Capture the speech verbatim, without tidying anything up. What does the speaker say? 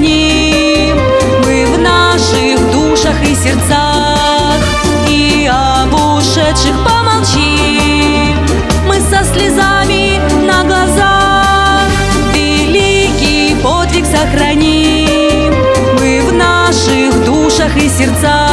сохраним мы в наших душах и сердцах, и об ушедших помолчим мы со слезами на глазах. Великий подвиг сохраним мы в наших душах и сердцах.